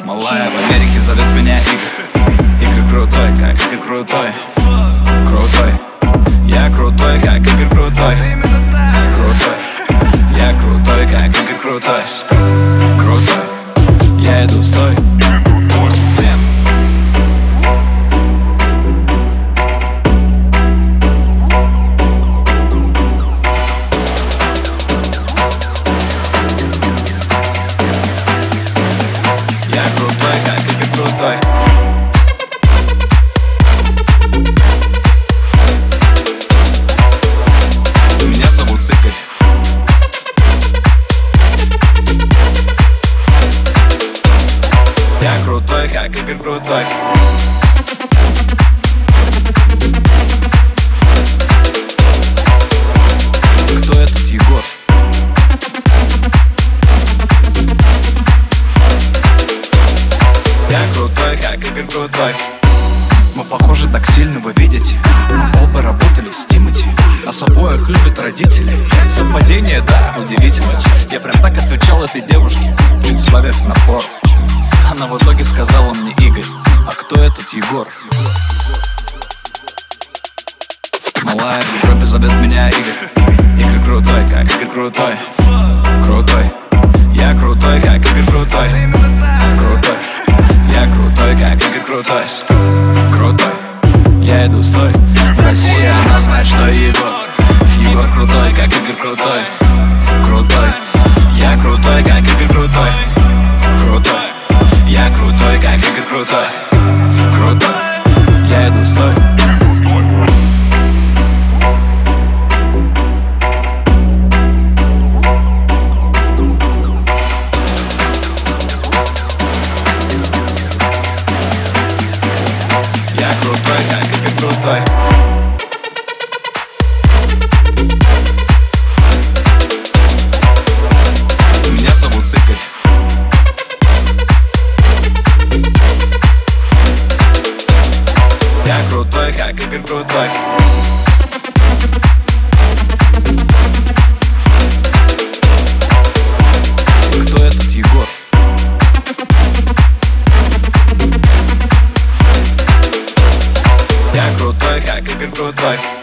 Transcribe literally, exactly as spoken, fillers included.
Малая в Америке зовет меня Игорь. Игорь крутой, как Игорь крутой. Крутой, я крутой, как Игорь крутой. Крутой, я крутой, как Игорь крутой. Крутой, я иду стой. Я крутой, как Игорь крутой. Меня зовут Игорь. Я крутой, как Игорь крутой. Кто этот Егор? Я крутой, как Игорь крутой. Мы похожи так сильно, вы видите. Мы оба работали с Тимати. Нас обоих любят родители. Совпадение, да, удивительно. Я прям так отвечал этой девушке, чуть сбавив напор. Она в итоге сказала мне: Игорь, а кто этот Егор? Малая в Европе зовет меня Игорь. Игорь крутой, как Игорь крутой. Крутой, я крутой, как Игорь крутой. Крутой, я крутой, как Игорь крутой. Крутой, я иду стой. В России она знает, что Егор. Егор крутой, как Игорь крутой. Крутой, я крутой, как Игорь крутой. Крутой, я крутой, как Игорь крутой. Крутой, я иду стой. Я крутой, как Игорь крутой. Меня зовут Игорь. Я крутой, как Игорь крутой. Кто этот Егор? Я крутой, как Игорь крутой.